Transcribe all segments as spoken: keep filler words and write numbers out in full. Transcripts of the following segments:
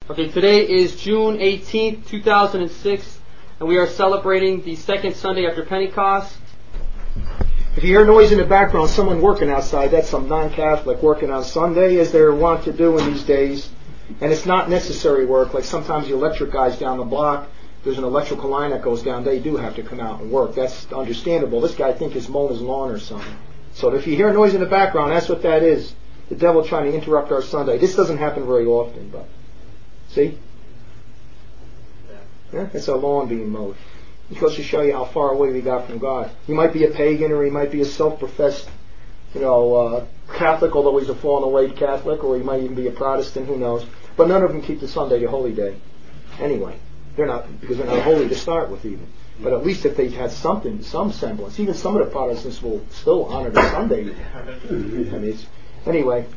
Okay, today is June eighteenth, two thousand six, and we are celebrating the second Sunday after Pentecost. If you hear noise in the background, someone working outside, that's some non-Catholic working on Sunday, as they're wont to do in these days. And it's not necessary work. Like sometimes the electric guys down the block, there's an electrical line that goes down, they do have to come out and work. That's understandable. This guy, I think, is mowing his lawn or something. So if you hear noise in the background, that's what that is. The devil trying to interrupt our Sunday. This doesn't happen very often, but see? Yeah, it's our lawn being mowed. It goes to show you how far away we got from God. He might be a pagan, or he might be a self-professed, you know, uh, Catholic, although he's a fallen away Catholic, or he might even be a Protestant, who knows. But none of them keep the Sunday a holy day. Anyway, they're not, because they're not holy to start with even. But at least if they had something, some semblance, even some of the Protestants will still honor the Sunday. I mean, it's, anyway.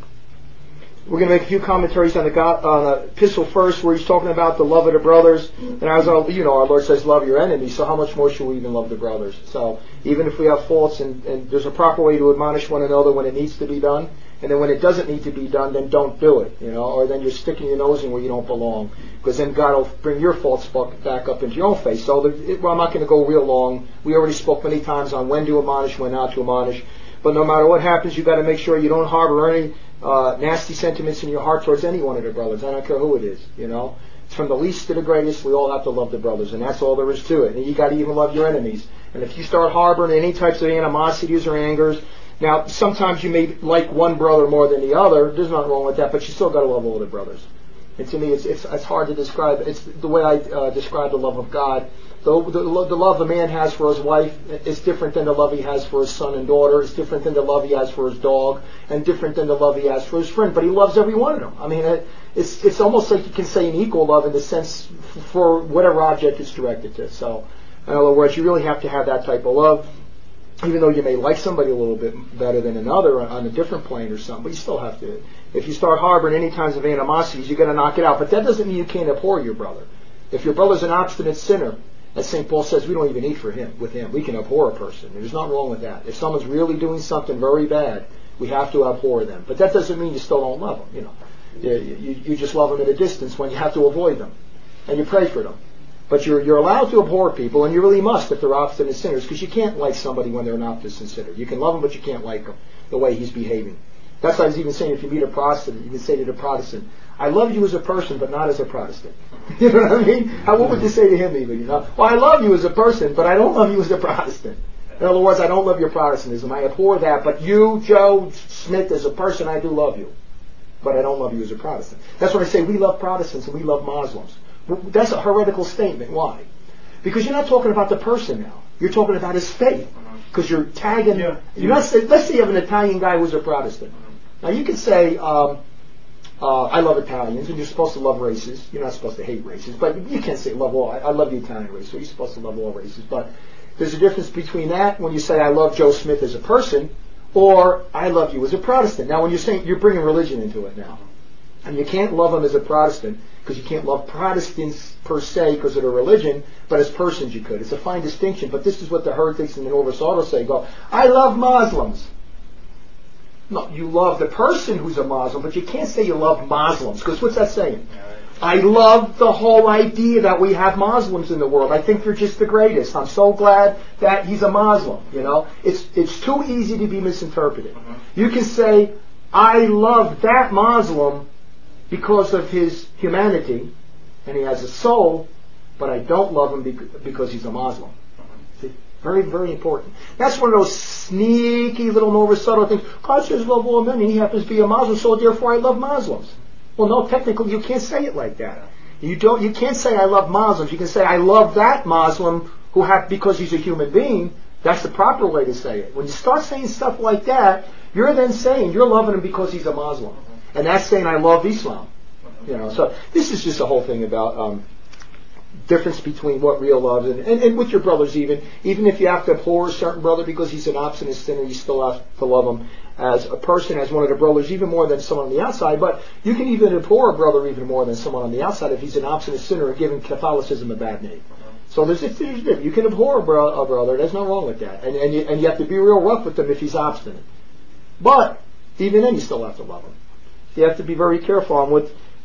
We're going to make a few commentaries on the, God, on the epistle first, where he's talking about the love of the brothers. And as our, you know, our Lord says, love your enemies. So how much more should we even love the brothers? So even if we have faults, and, and there's a proper way to admonish one another when it needs to be done, and then when it doesn't need to be done, then don't do it, you know, or then you're sticking your nose in where you don't belong, because then God will bring your faults back up into your own face. So the, it, well, I'm not going to go real long. We already spoke many times on when to admonish, when not to admonish. But no matter what happens, you've got to make sure you don't harbor any uh, nasty sentiments in your heart towards any one of the brothers. I don't care who it is, you know. It's from the least to the greatest. We all have to love the brothers, and that's all there is to it. And you got to even love your enemies. And if you start harboring any types of animosities or angers, now sometimes you may like one brother more than the other. There's nothing wrong with that, but you still got to love all the brothers. And to me, it's it's, it's hard to describe. It's the way I uh, describe the love of God. The, the, the love a man has for his wife is different than the love he has for his son and daughter. It's different than the love he has for his dog, and different than the love he has for his friend. But he loves every one of them. I mean, it's it's almost like you can say an equal love in the sense for whatever object it's directed to. So, in other words, you really have to have that type of love. Even though you may like somebody a little bit better than another on a different plane or something, but you still have to. If you start harboring any kinds of animosities, you're going to knock it out. But that doesn't mean you can't abhor your brother. If your brother's an obstinate sinner, as Saint Paul says, we don't even eat for him with him. We can abhor a person. There's nothing wrong with that. If someone's really doing something very bad, we have to abhor them. But that doesn't mean you still don't love them. You know, you, you, you just love them at a distance when you have to avoid them, and you pray for them. But you're you're allowed to abhor people, and you really must if they're obstinate sinners, because you can't like somebody when they're an obstinate sinner. You can love them, but you can't like them the way he's behaving. That's why I was even saying, if you meet a Protestant, you can say to the Protestant, I love you as a person, but not as a Protestant. You know what I mean? How, what would you say to him even? You know, well, I love you as a person, but I don't love you as a Protestant. In other words, I don't love your Protestantism. I abhor that. But you, Joe Smith, as a person, I do love you. But I don't love you as a Protestant. That's when I say we love Protestants and we love Muslims. That's a heretical statement. Why? Because you're not talking about the person now. You're talking about his faith. Because you're tagging... Yeah. You're not say, let's say you have an Italian guy who's a Protestant. Now you can say... Um, Uh, I love Italians, and you're supposed to love races. You're not supposed to hate races, but you can't say love all. I, I love the Italian race, so you're supposed to love all races. But there's a difference between that when you say I love Joe Smith as a person, or I love you as a Protestant. Now, when you're saying you're bringing religion into it now, and you can't love them as a Protestant because you can't love Protestants per se because of their religion, but as persons you could. It's a fine distinction. But this is what the heretics and the Novus Ordo say: go, I love Muslims. No, you love the person who's a Muslim, but you can't say you love Muslims, because what's that saying? I love the whole idea that we have Muslims in the world. I think they're just the greatest. I'm so glad that he's a Muslim, you know. It's it's too easy to be misinterpreted. You can say, I love that Muslim because of his humanity, and he has a soul, but I don't love him because he's a Muslim. See? Very, very important. That's one of those sneaky little Novus Ordo things. God says love all men, and he happens to be a Muslim, so therefore I love Muslims. Well, no, technically you can't say it like that. You don't. You can't say I love Muslims. You can say I love that Muslim who have because he's a human being. That's the proper way to say it. When you start saying stuff like that, you're then saying you're loving him because he's a Muslim, and that's saying I love Islam. You know. So this is just a whole thing about. Um, difference between what real love is, and, and, and with your brothers even. Even if you have to abhor a certain brother because he's an obstinate sinner, you still have to love him as a person, as one of the brothers, even more than someone on the outside. But you can even abhor a brother even more than someone on the outside if he's an obstinate sinner and giving Catholicism a bad name. So there's, there's difference. You can abhor a, bro, a brother. There's nothing wrong with that. And, and, you, and you have to be real rough with him if he's obstinate. But even then you still have to love him. You have to be very careful on what...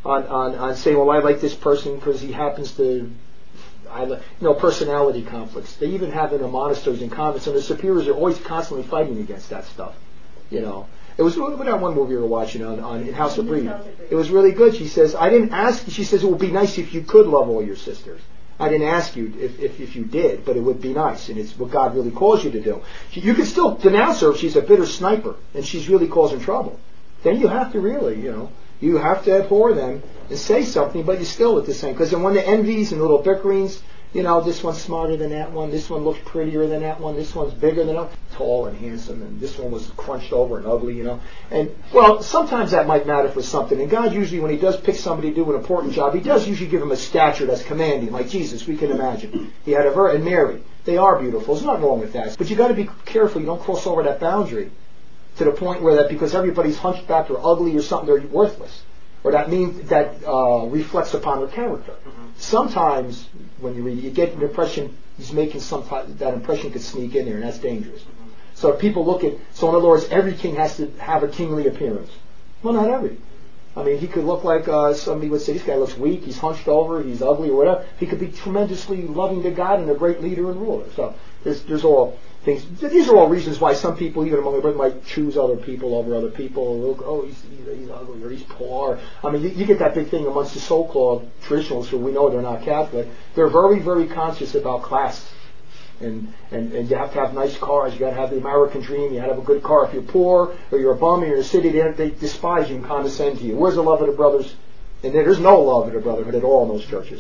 on, on, on saying, well, I like this person because he happens to, I like, you know, personality conflicts. They even have in the monasteries and convents, and the superiors are always constantly fighting against that stuff. You know, it was what that one movie we were watching on, on in House of Breed. It was really good. She says, I didn't ask. She says it would be nice if you could love all your sisters. I didn't ask you if, if, if you did, but it would be nice, and it's what God really calls you to do. She, you can still denounce her if she's a bitter sniper and she's really causing trouble. Then you have to really, you know, you have to abhor them and say something, but you still at the same. Because then when the envies and little bickerings, you know, this one's smarter than that one, this one looks prettier than that one, this one's bigger than that one, tall and handsome, and this one was crunched over and ugly, you know. And, well, sometimes that might matter for something. And God usually, when he does pick somebody to do an important job, he does usually give him a stature that's commanding, like Jesus, we can imagine. He had a ver- and Mary. They are beautiful. There's nothing wrong with that. But you got to be careful. You don't cross over that boundary to the point where that because everybody's hunchbacked or ugly or something, they're worthless. Or that means that uh, reflects upon their character. Mm-hmm. Sometimes when you read it, you get an impression he's making some type, that impression could sneak in there, and that's dangerous. Mm-hmm. So if people look at, so in other words, every king has to have a kingly appearance. Well, not every. I mean, he could look like uh, somebody would say, this guy looks weak, he's hunched over, he's ugly, or whatever. He could be tremendously loving to God and a great leader and ruler. So there's, there's all things. These are all reasons why some people, even among the brothers, might choose other people over other people. Look, oh, he's, he's, he's ugly or he's poor. I mean, you, you get that big thing amongst the so-called traditionalists who we know they're not Catholic. They're very, very conscious about class. And, and, and you have to have nice cars. You got to have the American dream. You got to have a good car. If you're poor or you're a bum or you're in a city, they, they despise you and condescend to you. Where's the love of the brothers? And there's no love of the brotherhood at all in those churches.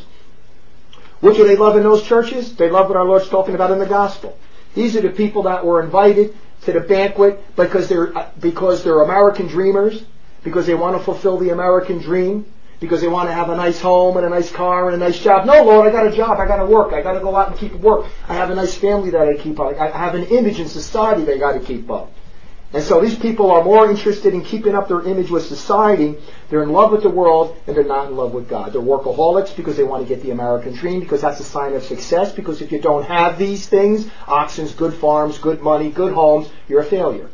What do they love in those churches? They love what our Lord's talking about in the gospel. These are the people that were invited to the banquet because they're because they're American dreamers, because they want to fulfill the American dream, because they want to have a nice home and a nice car and a nice job. No, Lord, I got a job. I got to work. I got to go out and keep work. I have a nice family that I keep up. I have an image in society they got to keep up. And so these people are more interested in keeping up their image with society. They're in love with the world, and they're not in love with God. They're workaholics because they want to get the American dream, because that's a sign of success, because if you don't have these things, oxen, good farms, good money, good homes, you're a failure.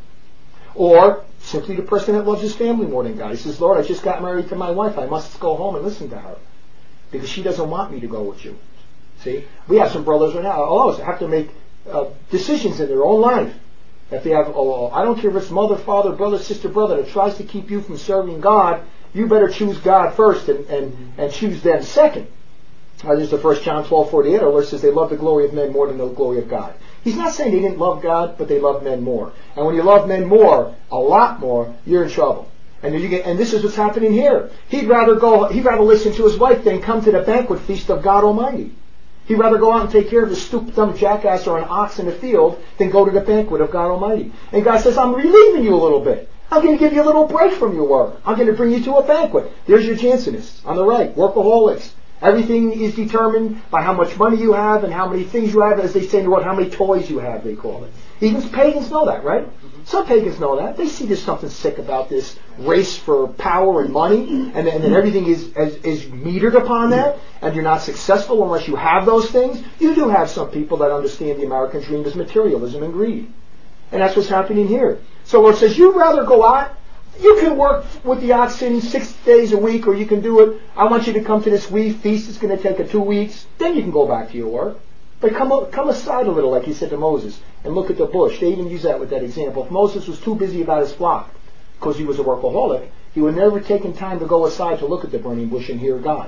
Or simply the person that loves his family more than God. He says, Lord, I just got married to my wife. I must go home and listen to her because she doesn't want me to go with you. See? We have some brothers right now, all of us have to make uh, decisions in their own life. If they have, oh, I don't care if it's mother, father, brother, sister, brother that tries to keep you from serving God, you better choose God first and, and, and choose them second. Uh, this is the First John twelve forty-eight, our Lord says they love the glory of men more than the glory of God. He's not saying they didn't love God, but they love men more. And when you love men more, a lot more, you're in trouble. And you get, and this is what's happening here. He'd rather go, he'd rather listen to his wife than come to the banquet feast of God Almighty. He'd rather go out and take care of his stupid dumb jackass or an ox in the field than go to the banquet of God Almighty. And God says, I'm relieving you a little bit. I'm going to give you a little break from your work. I'm going to bring you to a banquet. There's your Jansenists on the right, workaholics. Everything is determined by how much money you have and how many things you have, as they say in the world, how many toys you have, they call it. Even pagans know that, right? Some pagans know that. They see there's something sick about this race for power and money, and, and then everything is, is, is metered upon that, and you're not successful unless you have those things. You do have some people that understand the American dream as materialism and greed. And that's what's happening here. So Lord says, you'd rather go out, you can work with the oxen six days a week, or you can do it, I want you to come to this wee feast, it's going to take a two weeks, then you can go back to your work. But come come aside a little, like he said to Moses, and look at the bush. They even use that with that example. If Moses was too busy about his flock, because he was a workaholic, he would never take time to go aside to look at the burning bush and hear God.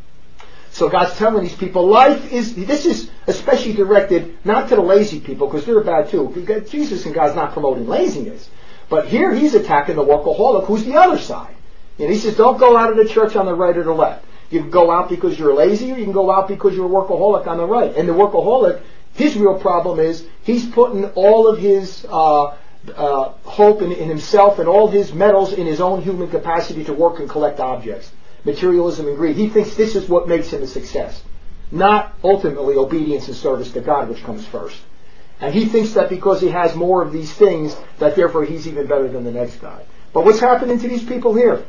So God's telling these people, life is, this is especially directed not to the lazy people, because they're bad too. Jesus and God's not promoting laziness. But here he's attacking the workaholic, who's the other side. And he says, don't go out of the church on the right or the left. You can go out because you're lazy, or you can go out because you're a workaholic on the right. And the workaholic, his real problem is he's putting all of his uh, uh, hope in, in himself and all his metals in his own human capacity to work and collect objects. Materialism and greed. He thinks this is what makes him a success. Not ultimately obedience and service to God, which comes first. And he thinks that because he has more of these things, that therefore he's even better than the next guy. But what's happening to these people here?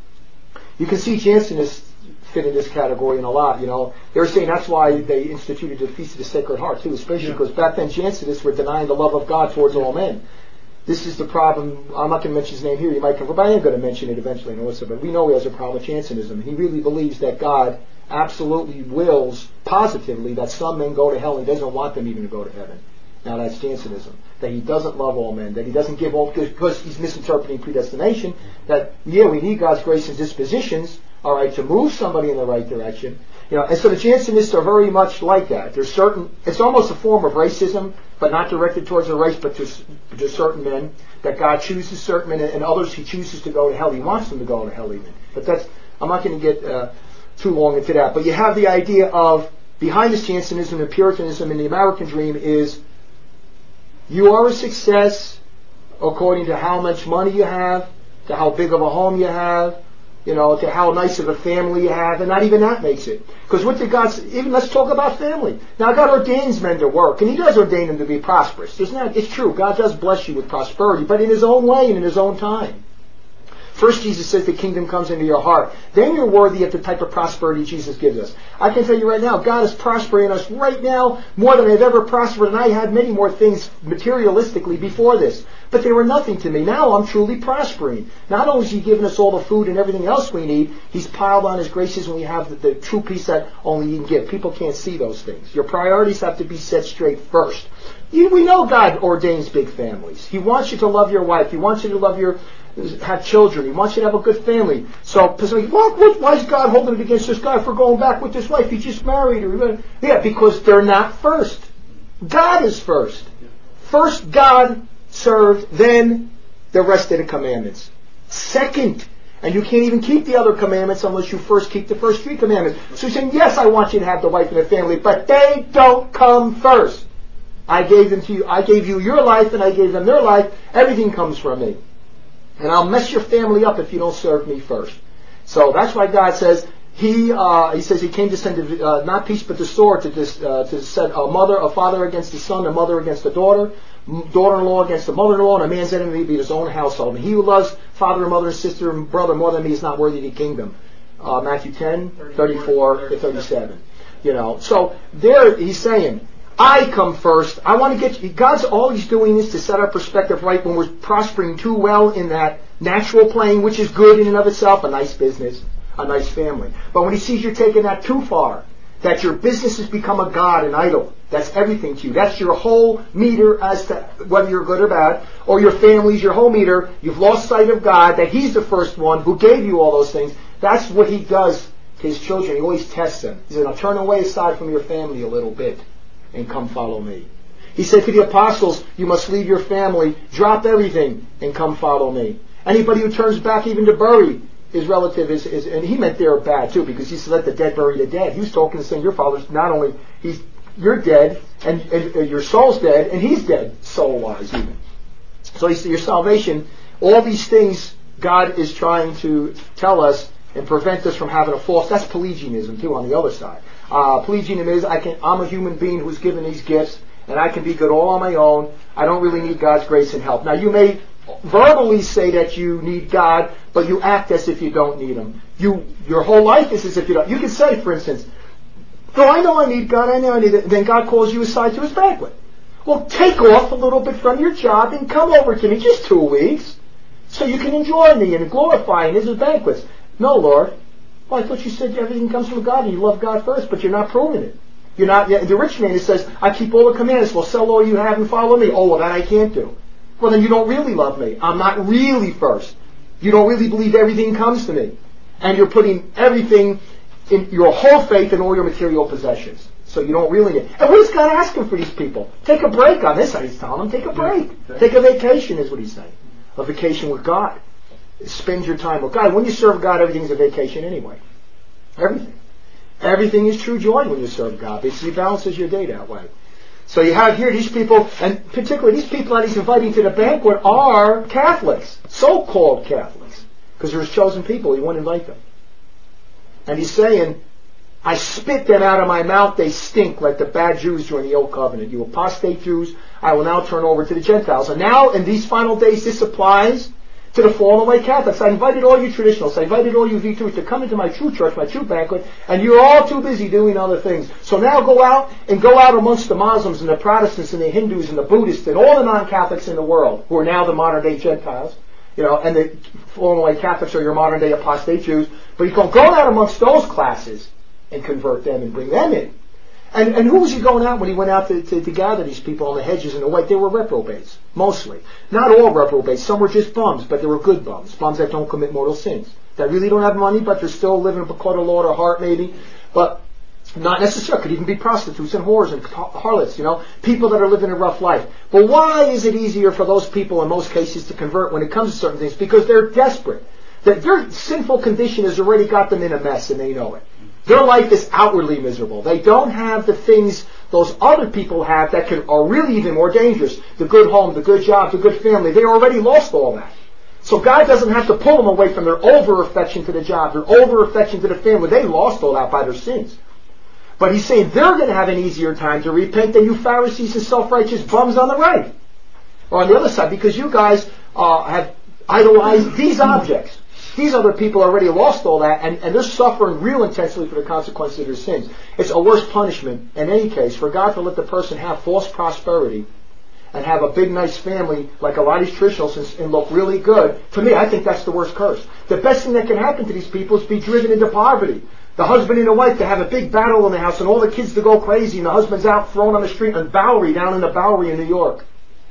You can see Jansenists fit in this category in a lot, you know. They were saying that's why they instituted the Feast of the Sacred Heart, too, especially yeah. because back then Jansenists were denying the love of God towards yeah. all men. this is the problem. I'm not going to mention his name here. You might come, but I am going to mention it eventually. But we know he has a problem with Jansenism. He really believes that God absolutely wills positively that some men go to hell. He doesn't want them even to go to heaven. Now that's Jansenism. That he doesn't love all men. That he doesn't give all, because he's misinterpreting predestination. That, yeah, we need God's grace and dispositions, all right, to move somebody in the right direction. You know, and so the Jansenists are very much like that. There's certain, it's almost a form of racism, but not directed towards a race, but to, to certain men. That God chooses certain men, and others he chooses to go to hell. He wants them to go to hell even. But that's, I'm not going to get uh, too long into that. But you have the idea of, behind this Jansenism and Puritanism in the American dream is, you are a success according to how much money you have, to how big of a home you have, you know, to how nice of a family you have, and not even that makes it. Because what did God, even let's talk about family. Now God ordains men to work, and he does ordain them to be prosperous. Isn't that, it's true, God does bless you with prosperity, but in his own way and in his own time. First, Jesus says the kingdom comes into your heart. Then you're worthy of the type of prosperity Jesus gives us. I can tell you right now, God is prospering us right now more than I've ever prospered, and I had many more things materialistically before this. But they were nothing to me. Now I'm truly prospering. Not only has he given us all the food and everything else we need, he's piled on his graces and we have the, the true peace that only he can give. People can't see those things. Your priorities have to be set straight first. You, we know God ordains big families. He wants you to love your wife. He wants you to love your have children. He wants you to have a good family. So, well, why is God holding it against this guy for going back with this wife? He just married her. Yeah, because they're not first. God is first. First God served, then the rest of the commandments. Second, and you can't even keep the other commandments unless you first keep the first three commandments. So he's saying, yes, I want you to have the wife and the family, but they don't come first. I gave them to you. I gave you your life and I gave them their life. Everything comes from me. And I'll mess your family up if you don't serve me first. So that's why God says, He uh, he says He came to send uh, not peace but the sword to dis, uh, to set a mother, a father against the son, a mother against the daughter, daughter-in-law against the mother-in-law, and a man's enemy be his own household. And he who loves father and mother and sister and brother more than me is not worthy of the kingdom. Uh, Matthew ten, thirty-four to thirty-seven. You know, so there He's saying, I come first. I want to get you. God's all He's doing is to set our perspective right when we're prospering too well in that natural plane, which is good in and of itself, a nice business, a nice family. But when He sees you're taking that too far, that your business has become a god, an idol, that's everything to you. That's your whole meter as to whether you're good or bad, or your family's your whole meter. You've lost sight of God, that He's the first one who gave you all those things. That's what He does to His children. He always tests them. He says, now turn away aside from your family a little bit and come follow me. He said to the apostles, you must leave your family, drop everything, and come follow me. Anybody who turns back even to bury his relative is, is and he meant they're bad too, because he said let the dead bury the dead. He was talking to saying your father's not only, he's you're dead, and, and, and your soul's dead, and he's dead, soul-wise even. So he said your salvation, all these things God is trying to tell us and prevent us from having a false, that's Pelagianism too on the other side. Uh, Pelagianism is, I can, I'm a human being who's given these gifts, and I can be good all on my own. I don't really need God's grace and help. Now you may verbally say that you need God, but you act as if you don't need Him. You, your whole life is as if you don't. You can say, for instance, no, I know I need God, I know I need it. And then God calls you aside to His banquet. Well, take off a little bit from your job and come over to me, just two weeks, so you can enjoy me and glorify His banquets. No, Lord. Well, I thought you said everything comes from God and you love God first, but you're not proving it. You're not. The rich man, it says, I keep all the commandments. Well, sell all you have and follow me. Oh, well, that I can't do. Well, then you don't really love me. I'm not really first. You don't really believe everything comes to me. And you're putting everything, in your whole faith in all your material possessions. So you don't really need. And what is God asking for these people? Take a break on this. He's telling them, take a break. Take a vacation is what He's saying. A vacation with God. Spend your time with God. When you serve God, everything's a vacation anyway. Everything. Everything is true joy when you serve God. Basically balances your day that way. So you have here these people, and particularly these people that He's inviting to the banquet are Catholics. So-called Catholics. Because they're His chosen people. He won't invite them. And He's saying, I spit them out of my mouth. They stink like the bad Jews during the Old Covenant. You apostate Jews, I will now turn over to the Gentiles. And now, in these final days, this applies to the fallen away Catholics. I invited all you traditionalists, I invited all you V twos to come into my true church, my true banquet, and you're all too busy doing other things. So now go out and go out amongst the Muslims and the Protestants and the Hindus and the Buddhists and all the non-Catholics in the world, who are now the modern day Gentiles, you know, and the fallen away Catholics are your modern day apostate Jews. But you can go out amongst those classes and convert them and bring them in. And, and who was he going out when he went out to, to, to gather these people on the hedges and the white? They were reprobates, mostly. Not all reprobates. Some were just bums, but they were good bums. Bums that don't commit mortal sins. That really don't have money, but they're still living because of the Lord or heart, maybe. But not necessarily. Could even be prostitutes and whores and harlots, you know. People that are living a rough life. But why is it easier for those people in most cases to convert when it comes to certain things? Because they're desperate. That their sinful condition has already got them in a mess and they know it. Their life is outwardly miserable. They don't have the things those other people have that can, are really even more dangerous. The good home, the good job, the good family. They already lost all that. So God doesn't have to pull them away from their over-affection to the job, their over-affection to the family. They lost all that by their sins. But he's saying they're going to have an easier time to repent than you Pharisees and self-righteous bums on the right. Or on the other side, because you guys uh, have idolized these objects. These other people already lost all that, and, and they're suffering real intensely for the consequences of their sins. It's a worse punishment, in any case, for God to let the person have false prosperity and have a big, nice family, like a lot of these traditionalists, and, and look really good. To me, I think that's the worst curse. The best thing that can happen to these people is be driven into poverty. The husband and the wife to have a big battle in the house, and all the kids to go crazy, and the husband's out thrown on the street on Bowery, down in the Bowery in New York.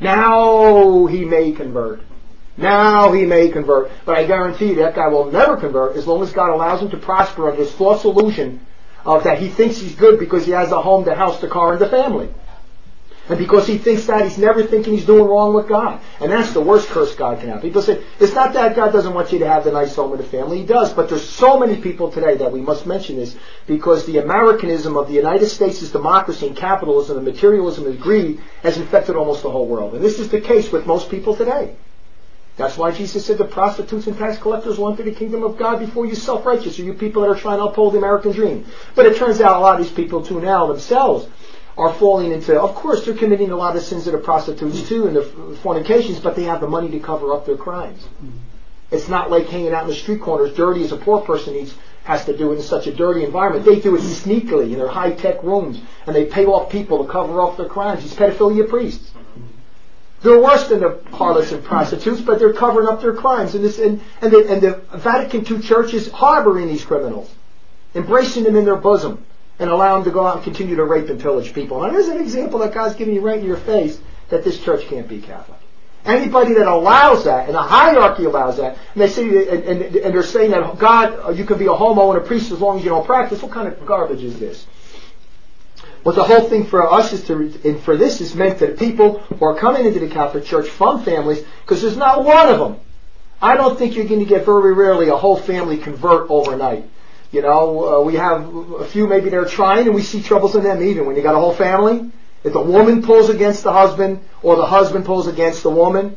Now he may convert. Now he may convert, but I guarantee you that guy will never convert as long as God allows him to prosper under this false illusion of that he thinks he's good because he has a home, the house, the car, and the family. And because he thinks that, he's never thinking he's doing wrong with God. And that's the worst curse God can have. People say, it's not that God doesn't want you to have the nice home and the family. He does, but there's so many people today that we must mention this because the Americanism of the United States' democracy and capitalism and materialism and greed has infected almost the whole world. And this is the case with most people today. That's why Jesus said the prostitutes and tax collectors will enter the kingdom of God before you self-righteous, or you people that are trying to uphold the American dream. But it turns out a lot of these people too now themselves are falling into, of course they're committing a lot of sins that are prostitutes too and the fornications, but they have the money to cover up their crimes. It's not like hanging out in the street corners dirty as a poor person needs, has to do it in such a dirty environment. They do it sneakily in their high-tech rooms, and they pay off people to cover up their crimes. These pedophilia priests. They're worse than the harlots and prostitutes, but they're covering up their crimes. And, this, and, and, the, and the Vatican two Church is harboring these criminals, embracing them in their bosom, and allowing them to go out and continue to rape and pillage people. Now, there's an example that God's giving you right in your face that this church can't be Catholic. Anybody that allows that, and the hierarchy allows that, and they say, and, and, and they're saying that God, you can be a homo and a priest as long as you don't practice. What kind of garbage is this? What the whole thing for us is to, and for this is meant that people who are coming into the Catholic Church from families, because there's not one of them. I don't think you're going to get very rarely a whole family convert overnight. You know, uh, we have a few maybe they're trying, and we see troubles in them even when you got a whole family. If the woman pulls against the husband, or the husband pulls against the woman,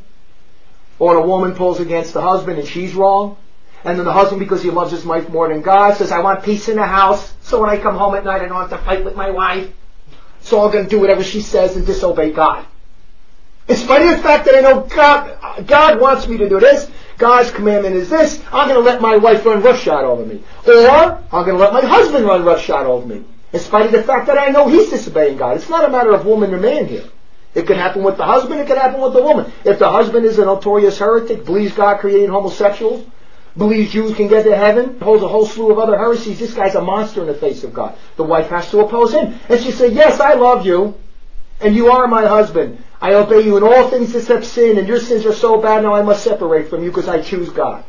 or the woman pulls against the husband and she's wrong, and then the husband, because he loves his wife more than God, says, I want peace in the house, so when I come home at night I don't have to fight with my wife. So I'm going to do whatever she says and disobey God. In spite of the fact that I know God, God wants me to do this, God's commandment is this, I'm going to let my wife run roughshod over me. Or, I'm going to let my husband run roughshod over me. In spite of the fact that I know he's disobeying God. It's not a matter of woman or man here. It can happen with the husband, it can happen with the woman. If the husband is a notorious heretic, believes God created homosexuals, believes Jews can get to heaven, holds a whole slew of other heresies, this guy's a monster in the face of God. The wife has to oppose him. And she said, yes, I love you, and you are my husband. I obey you in all things except sin, and your sins are so bad now I must separate from you because I choose God.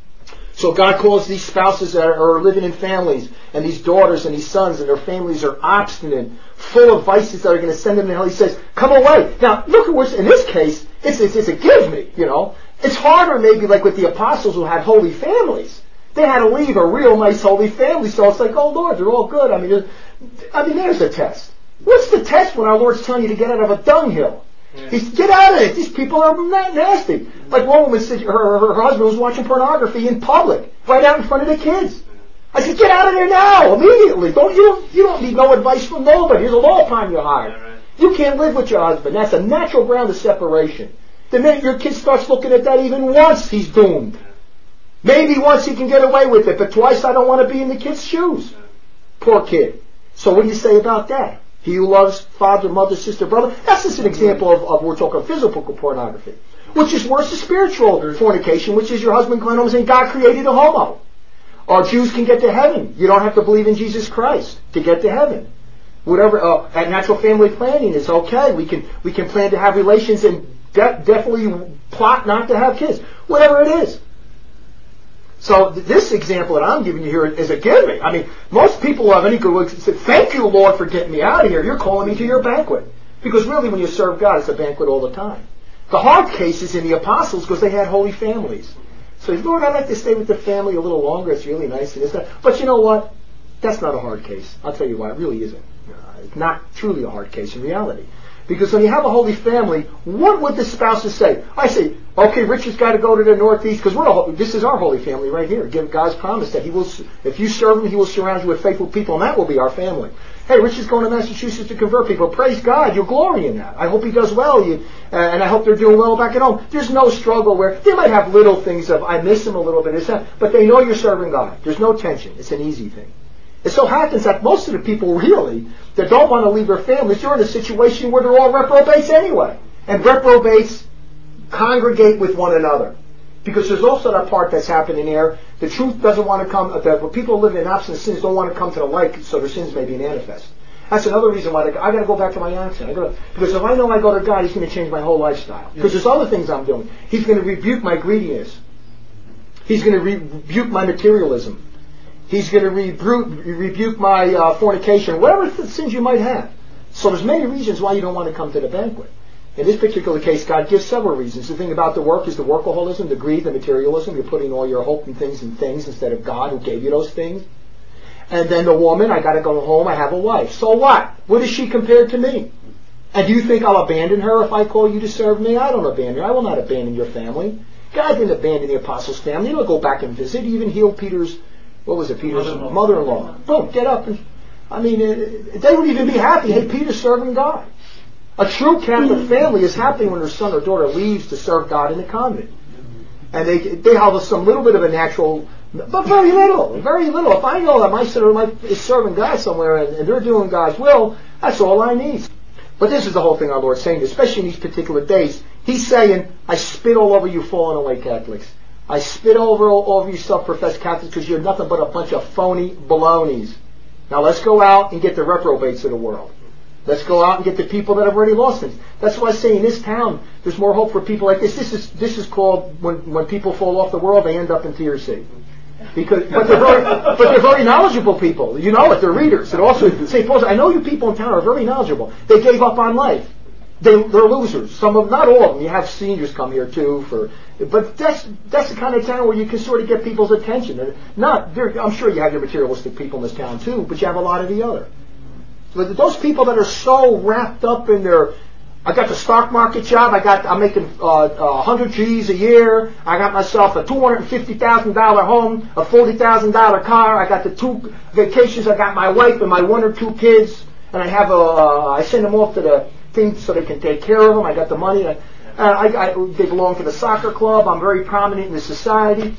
So God calls these spouses that are living in families, and these daughters and these sons, and their families are obstinate, full of vices that are going to send them to hell. He says, come away. Now, look at what's, in this case, it's, it's, it's a give me, you know. It's harder maybe like with the apostles who had holy families. They had to leave a real nice holy family, so it's like, oh Lord, they're all good. I mean, I mean, there's a test. What's the test when our Lord's telling you to get out of a dunghill? Yeah. He said, get out of it. These people are not nasty. Like one woman said, her, her husband was watching pornography in public, right out in front of the kids. I said, get out of there now, immediately. Don't you don't you don't need no advice from nobody. There's a law upon your heart. Yeah, right. You can't live with your husband. That's a natural ground of separation. The minute your kid starts looking at that even once, he's doomed. Maybe once he can get away with it, but twice I don't want to be in the kid's shoes. Poor kid. So what do you say about that? He who loves father, mother, sister, brother. That's just an example of, of we're talking physical pornography. Which is worse than spiritual fornication, which is your husband going home and saying, God created a homo. Or Jews can get to heaven. You don't have to believe in Jesus Christ to get to heaven. Whatever, uh, and natural family planning is okay. We can we can plan to have relations and de- definitely plot not to have kids. Whatever it is. So th- this example that I'm giving you here is a given. I mean, most people who have any good works say, thank you, Lord, for getting me out of here. You're calling me to your banquet. Because really when you serve God, it's a banquet all the time. The hard case is in the apostles because they had holy families. So, Lord, I'd like to stay with the family a little longer. It's really nice. And it's not. But you know what? That's not a hard case. I'll tell you why. It really isn't. Uh, it's not truly a hard case in reality. Because when you have a holy family, what would the spouses say? I say, okay, Richard's got to go to the Northeast because we're a, this is our holy family right here. Give God's promise that He will, if you serve Him, He will surround you with faithful people, and that will be our family. Hey, Richard's going to Massachusetts to convert people. Praise God, you'll glory in that. I hope he does well, you, uh, and I hope they're doing well back at home. There's no struggle where they might have little things of I miss him a little bit, it's not, but they know you're serving God. There's no tension. It's an easy thing. It so happens that most of the people really that don't want to leave their families, they're in a situation where they're all reprobates anyway. And reprobates congregate with one another. Because there's also that part that's happening there. The truth doesn't want to come, the people living in abstinence sins don't want to come to the light so their sins may be manifest. That's another reason why I got to go back to my accent. I gotta, because if I know I go to God, He's going to change my whole lifestyle. Because there's other things I'm doing. He's going to rebuke my greediness. He's going to re- rebuke my materialism. He's going to rebuke, rebuke my uh, fornication, whatever th- sins you might have. So there's many reasons why you don't want to come to the banquet. In this particular case, God gives several reasons. The thing about the work is the workaholism, the greed, the materialism. You're putting all your hope in things and things instead of God who gave you those things. And then the woman, I got to go home, I have a wife. So what? What is she compared to me? And do you think I'll abandon her if I call you to serve me? I don't abandon her. I will not abandon your family. God didn't abandon the apostles' family. He'll go back and visit. He even healed Peter's, what was it, Peter's mother-in-law. mother-in-law. Boom, get up. And I mean, they would even be happy. Hey, Peter's serving God. A true Catholic family is happy when their son or daughter leaves to serve God in the convent. And they they have some little bit of a natural, but very little, very little. If I know that my son or my is serving God somewhere and, and they're doing God's will, that's all I need. But this is the whole thing our Lord's saying, especially in these particular days. He's saying, I spit all over you fallen away Catholics. I spit over all over you self-professed Catholics because you're nothing but a bunch of phony balonies. Now let's go out and get the reprobates of the world. Let's go out and get the people that have already lost things. That's why I say in this town, there's more hope for people like this. This is this is called when when people fall off the world, they end up in Tier C. Because, but they're very, but they're very knowledgeable people. You know it. They're readers. And also, Saint Paul said, I know you people in town are very knowledgeable. They gave up on life. They they're losers. Some of not all of them. You have seniors come here too for. But that's that's the kind of town where you can sort of get people's attention. And not, I'm sure you have your materialistic people in this town too, but you have a lot of the other. But those people that are so wrapped up in their, I got the stock market job, I got, I'm making uh, uh, one hundred G's a year, I got myself a two hundred fifty thousand dollars home, a forty thousand dollars car, I got the two vacations, I got my wife and my one or two kids, and I have a, uh, I send them off to the thing so they can take care of them, I got the money, I, I, I, they belong to the soccer club, I'm very prominent in the society.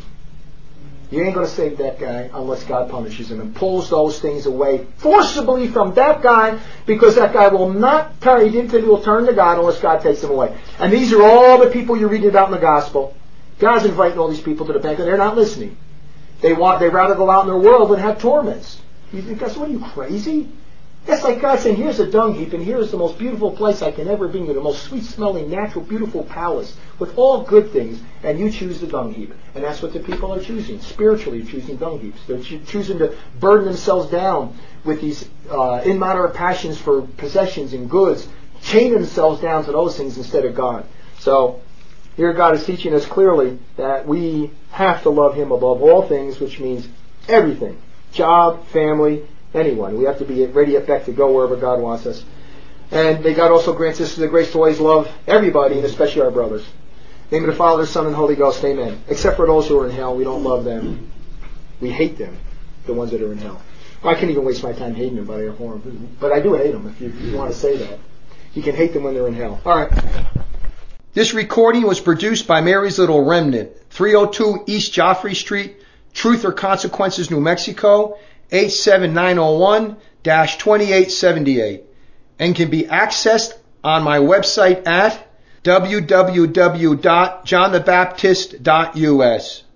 You ain't going to save that guy unless God punishes him and pulls those things away forcibly from that guy, because that guy will not turn, he didn't say he will turn to God unless God takes him away. And these are all the people you're reading about in the gospel. God's inviting all these people to the banquet. They're not listening. They want, they'd rather go out in their world than have torments. You think, guys, what are you, crazy? That's like God saying, here's a dung heap and here's the most beautiful place I can ever bring you, the most sweet-smelling, natural, beautiful palace with all good things, and you choose the dung heap. And that's what the people are choosing. Spiritually choosing dung heaps. They're cho- choosing to burden themselves down with these uh, immoderate passions for possessions and goods, chain themselves down to those things instead of God. So here God is teaching us clearly that we have to love Him above all things, which means everything. Job, family, anyone. We have to be ready at back to go wherever God wants us. And may God also grant us the grace to always love everybody, and especially our brothers. In the name of the Father, Son, and Holy Ghost, amen. Except for those who are in hell, we don't love them. We hate them, the ones that are in hell. Well, I can't even waste my time hating them, but I, but I do hate them, if you, if you want to say that. You can hate them when they're in hell. All right. This recording was produced by Mary's Little Remnant, three oh two East Joffrey Street, Truth or Consequences, New Mexico, eight seven nine oh one dash twenty-eight seventy-eight, and can be accessed on my website at w w w dot john the baptist dot u s.